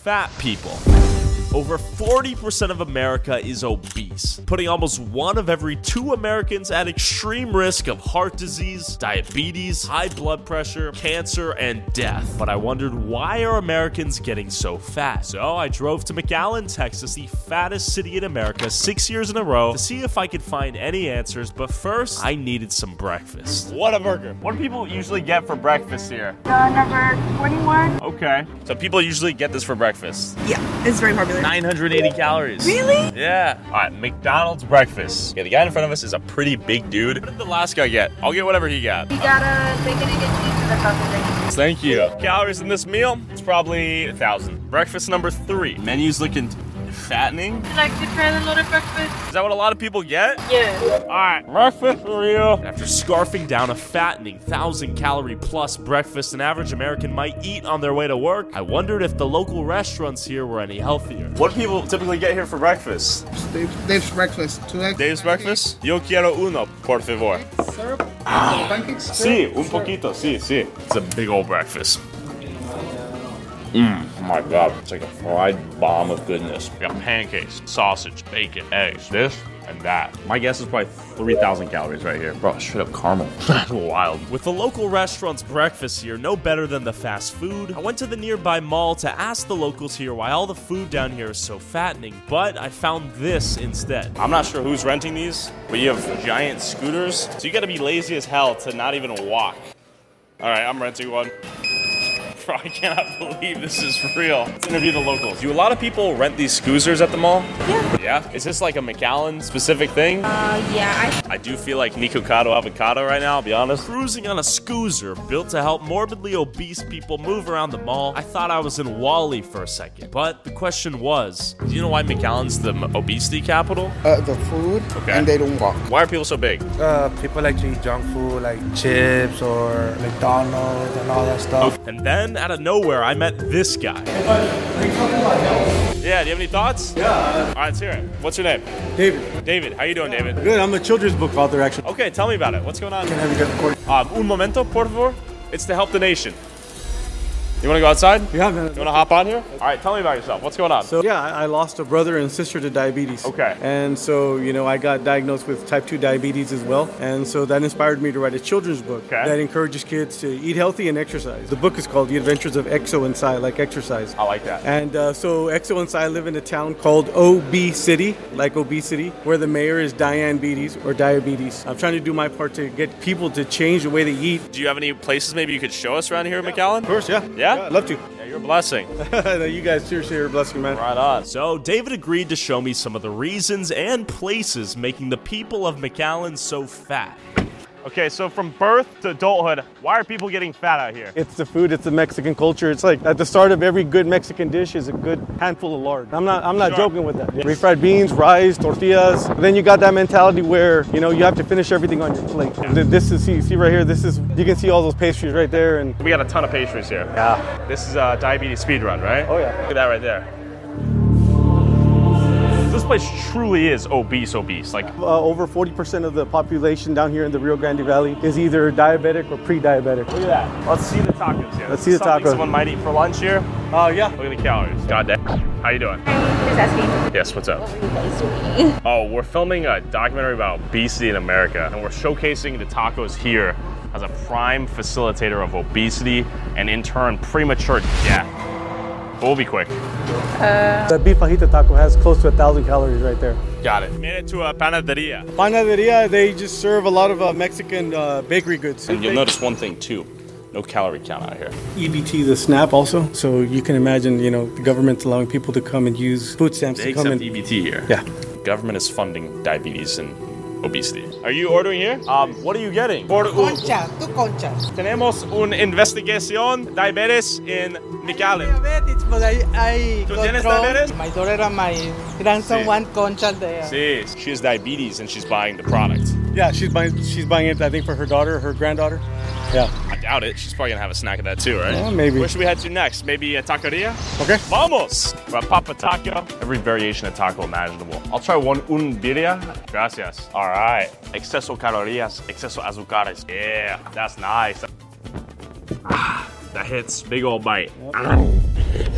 fat people. Over 40% of America is obese, putting almost 1 of every 2 Americans at extreme risk of heart disease, diabetes, high blood pressure, cancer, and death. But I wondered, why are Americans getting so fat? So I drove to McAllen, Texas, the fattest city in America, 6 years in a row, to see if I could find any answers. But first, I needed some breakfast. What a burger. What do people usually get for breakfast here? Number 21. Okay. So people usually get this for breakfast. Yeah, it's very popular. 980 calories. Really? Yeah. All right, McDonald's breakfast. Yeah, the guy in front of us is a pretty big dude. What did the last guy get? I'll get whatever he got. He got a bacon, egg, and cheese and a sausage egg. Thank you. Calories in this meal, it's probably 1,000. Breakfast number 3. Menu's looking fattening. Would you like to try the loaded breakfast? Is that what a lot of people get? Yeah. All right, breakfast for you. After scarfing down a fattening 1,000-calorie plus breakfast an average American might eat on their way to work, I wondered if the local restaurants here were any healthier. What do people typically get here for breakfast? Dave's breakfast. 2 eggs. Dave's breakfast? Yo quiero uno, por favor. Syrup. Pancakes. Sí, un poquito, sí. It's a big old breakfast. Oh my god, it's like a fried bomb of goodness. We got pancakes, sausage, bacon, eggs, this and that. My guess is probably 3,000 calories right here. Bro, straight up caramel. That's wild. With the local restaurant's breakfast here no better than the fast food, I went to the nearby mall to ask the locals here why all the food down here is so fattening, but I found this instead. I'm not sure who's renting these, but you have giant scooters, so you gotta be lazy as hell to not even walk. All right, I'm renting one. I cannot believe this is real. Let's interview the locals. Do a lot of people rent these scooters at the mall? Yeah. Yeah? Is this like a McAllen specific thing? Yeah. I do feel like Nikocado avocado right now, I'll be honest. Cruising on a scooter built to help morbidly obese people move around the mall, I thought I was in Wall-E for a second. But the question was, do you know why McAllen's the obesity capital? The food. Okay. And they don't walk. Why are people so big? People like to eat junk food like chips or McDonald's and all that stuff. And then, out of nowhere, I met this guy. Yeah, do you have any thoughts? Yeah. All right, let's hear it. What's your name? David. David, how you doing, David? Good, I'm a children's book author actually. Okay, tell me about it. What's going on? Can I have you get recording? Un momento, por favor. It's to help the nation. You want to go outside? Yeah, man. You want to hop on here? All right, tell me about yourself. What's going on? So yeah, I lost a brother and sister to diabetes. Okay. And so, you know, I got diagnosed with type 2 diabetes as well. And so that inspired me to write a children's book that encourages kids to eat healthy and exercise. The book is called The Adventures of Exo and Sai, like exercise. I like that. And so Exo and Sai live in a town called Obesity, like obesity, where the mayor is Diane Beaties or diabetes. I'm trying to do my part to get people to change the way they eat. Do you have any places maybe you could show us around here in McAllen? Of course, yeah. Yeah? I'd love to. Yeah, you're a blessing. You guys seriously are a blessing, man. Right on. So David agreed to show me some of the reasons and places making the people of McAllen so fat. Okay, so from birth to adulthood, why are people getting fat out here? It's the food, it's the Mexican culture. It's like at the start of every good Mexican dish is a good handful of lard. I'm not joking with that. Yes. Refried beans, rice, tortillas. But then you got that mentality where, you know, you have to finish everything on your plate. Yeah. This is, see right here, this is, you can see all those pastries right there. And we got a ton of pastries here. Yeah. This is a diabetes speed run, right? Oh yeah. Look at that right there. This place truly is obese. Like over 40% of the population down here in the Rio Grande Valley is either diabetic or pre-diabetic. Look at that. Let's see the tacos here. Let's see the tacos. Someone might eat for lunch here. Oh yeah. Look at the calories. God damn. How you doing? Just asking. Yes, what's up? What were you guys doing? Oh, we're filming a documentary about obesity in America, and we're showcasing the tacos here as a prime facilitator of obesity and in turn premature death. But we'll be quick. The beef fajita taco has close to 1,000 calories right there. Got it. Made it to a panaderia. Panaderia, they just serve a lot of Mexican bakery goods. And you'll notice one thing too. No calorie count out here. EBT, the SNAP also. So you can imagine, you know, the government's allowing people to come and use food stamps They to come accept in. EBT here. Yeah. Government is funding diabetes and obesity. Are you ordering here? What are you getting? Concha, two conchas. Tenemos una investigación diabetes in McAllen. Diabetes, but I ¿Tú tienes control. diabetes? My daughter and my grandson Sí. want concha there. Sí. She has diabetes and she's buying the product. Yeah, she's buying it, I think, for her daughter, her granddaughter. Yeah. I doubt it. She's probably gonna have a snack of that too, right? Yeah, maybe. Where should we head to next? Maybe a taqueria? Okay. Vamos! For a papa taco. Every variation of taco imaginable. I'll try un birria. Gracias. All right. Exceso calorías, exceso azúcares. Yeah, that's nice. That hits. Big old bite.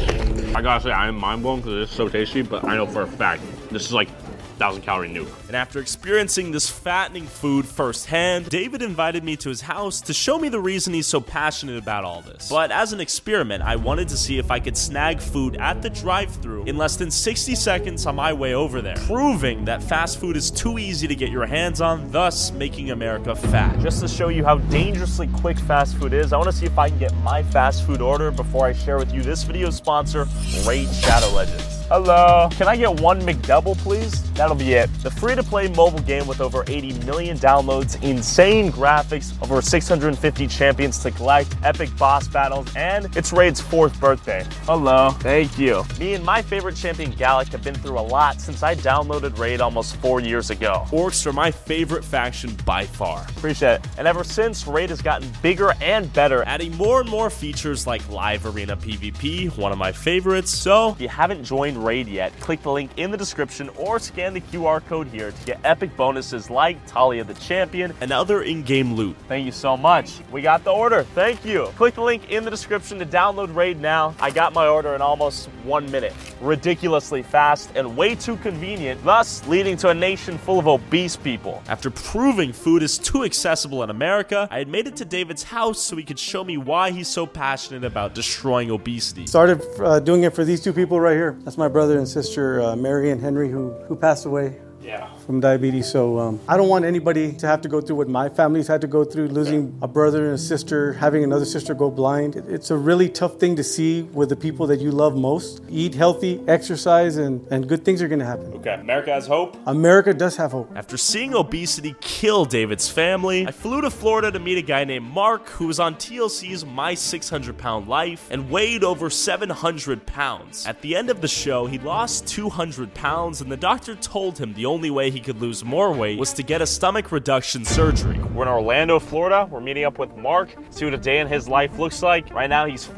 I gotta say, I am mind blown because it's so tasty, but I know for a fact this is like 1,000-calorie nuke. And after experiencing this fattening food firsthand, David invited me to his house to show me the reason he's so passionate about all this. But as an experiment, I wanted to see if I could snag food at the drive-thru in less than 60 seconds on my way over there, proving that fast food is too easy to get your hands on, thus making America fat. Just to show you how dangerously quick fast food is, I want to see if I can get my fast food order before I share with you this video's sponsor, Raid Shadow Legends. Hello. Can I get one McDouble, please? That'll be it. The free-to-play mobile game with over 80 million downloads, insane graphics, over 650 champions to collect, epic boss battles, and it's Raid's 4th birthday. Hello. Thank you. Me and my favorite champion, Gallic, have been through a lot since I downloaded Raid almost 4 years ago. Orcs are my favorite faction by far. Appreciate it. And ever since, Raid has gotten bigger and better, adding more and more features like live arena PvP, one of my favorites. So, if you haven't joined Raid yet, click the link in the description or scan the QR code here to get epic bonuses like Talia the Champion and other in-game loot. Thank you so much. We got the order. Thank you. Click the link in the description to download Raid now. I got my order in almost 1 minute. Ridiculously fast and way too convenient, thus leading to a nation full of obese people. After proving food is too accessible in America, I had made it to David's house so he could show me why he's so passionate about destroying obesity. Started doing it for these two people right here. That's my brother and sister, Mary and Henry, who passed away. Yeah. From diabetes. So I don't want anybody to have to go through what my family's had to go through, losing a brother and a sister, having another sister go blind. It's a really tough thing to see with the people that you love most. Eat healthy, exercise, and good things are going to happen. Okay, America has hope? America does have hope. After seeing obesity kill David's family, I flew to Florida to meet a guy named Mark who was on TLC's My 600 Pound Life and weighed over 700 pounds. At the end of the show, he lost 200 pounds and the doctor told him the only way he could lose more weight was to get a stomach reduction surgery. We're in Orlando, Florida. We're meeting up with Mark, see what a day in his life looks like. Right now, he's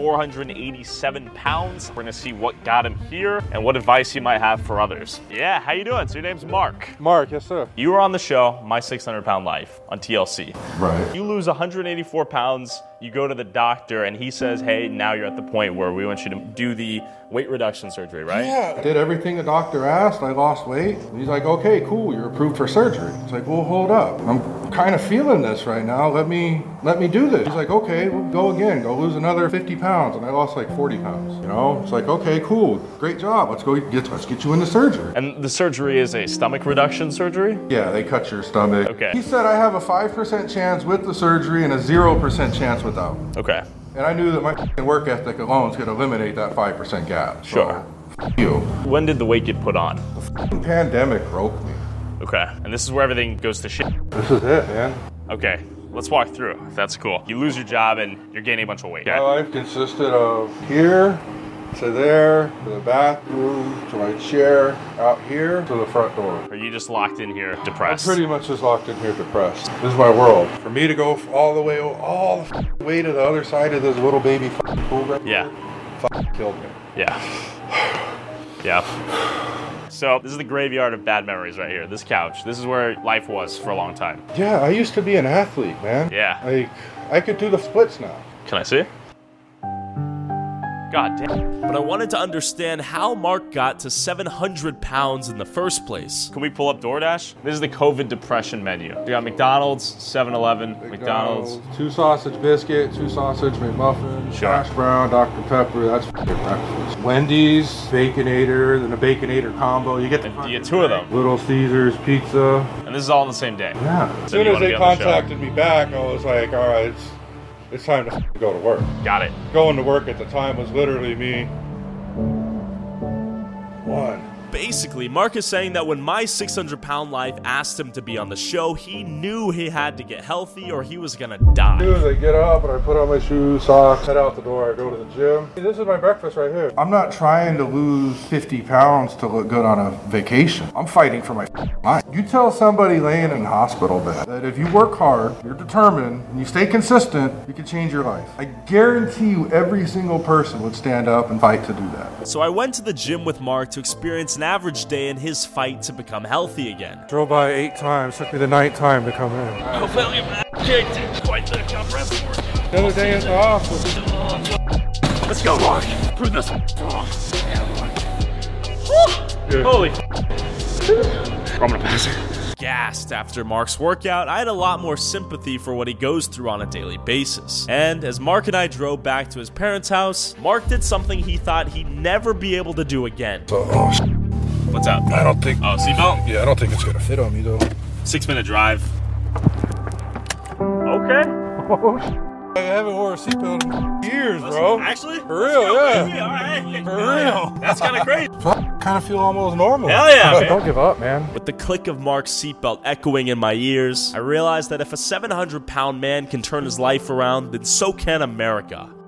487 pounds. We're gonna see what got him here and what advice he might have for others. Yeah, how you doing? So your name's Mark. Mark, yes sir. You were on the show, My 600 Pound Life, on TLC. Right. You lose 184 pounds, you go to the doctor, and he says, hey, now you're at the point where we want you to do the weight reduction surgery, right? Yeah, I did everything the doctor asked. I lost weight. And he's like, okay, cool, you're approved for surgery. It's like, well, hold up. I'm kind of feeling this right now. Let me do this. He's like, okay, we'll go again. Go lose another 50 pounds. And I lost like 40 pounds. You know, it's like, okay, cool, great job. Let's get you into surgery. And the surgery is a stomach reduction surgery? Yeah, they cut your stomach. Okay. He said I have a 5% chance with the surgery and a 0% chance without. Okay. And I knew that my work ethic alone was going to eliminate that 5% gap. Sure. So, you. When did the weight get put on? The pandemic broke me. Okay. And this is where everything goes to shit. This is it, man. Okay. Let's walk through, if that's cool. You lose your job and you're gaining a bunch of weight. My life consisted of here to there, to the bathroom, to my chair, out here, to the front door. Are you just locked in here, I'm depressed? pretty much just locked in here depressed. This is my world. For me to go all the way to the other side of this little baby pool right Yeah. here, killed me. Yeah. Yeah. So this is the graveyard of bad memories right here. This couch. This is where life was for a long time. Yeah, I used to be an athlete, man. Yeah. Like, I could do the splits now. Can I see? God damn. But I wanted to understand how Mark got to 700 pounds in the first place. Can we pull up DoorDash? This is the COVID depression menu. We got McDonald's, 7-Eleven, McDonald's. 2 sausage biscuit, 2 sausage McMuffin, Sure. hash brown, Dr. Pepper, that's breakfast. Wendy's, Baconator, then a Baconator combo. You get And you get 2 of them. Little Caesars, pizza. And this is all on the same day. Yeah. As So soon you as wanna they be on the show. contacted me back, I was like, all right, it's time to go to work. Got it. Going to work at the time was literally me. One. Basically, Mark is saying that when My 600 Pound Life asked him to be on the show, he knew he had to get healthy or he was gonna die. As I get up and I put on my shoes, socks, head out the door, I go to the gym. This is my breakfast right here. I'm not trying to lose 50 pounds to look good on a vacation. I'm fighting for my life. You tell somebody laying in a hospital bed that if you work hard, you're determined, and you stay consistent, you can change your life. I guarantee you every single person would stand up and fight to do that. So I went to the gym with Mark to experience an average day in his fight to become healthy again. Drove by 8 times, took me the 9th time to come in. Hopefully I'll get my kicked. Quite the rep for it. Another day is off. Let's go, Mark. Prove this. Holy I'm gonna pass it. Gassed after Mark's workout, I had a lot more sympathy for what he goes through on a daily basis. And as Mark and I drove back to his parents' house, Mark did something he thought he'd never be able to do again. What's up? I don't think. Oh, seatbelt? Yeah, I don't think it's gonna fit on me though. 6-minute drive. Okay. I haven't worn a seatbelt in years, bro. Actually? For real, yeah. Baby. All right. For real. That's kind of crazy. I kind of feel almost normal. Hell yeah, man. Don't give up, man. With the click of Mark's seatbelt echoing in my ears, I realized that if a 700-pound man can turn his life around, then so can America.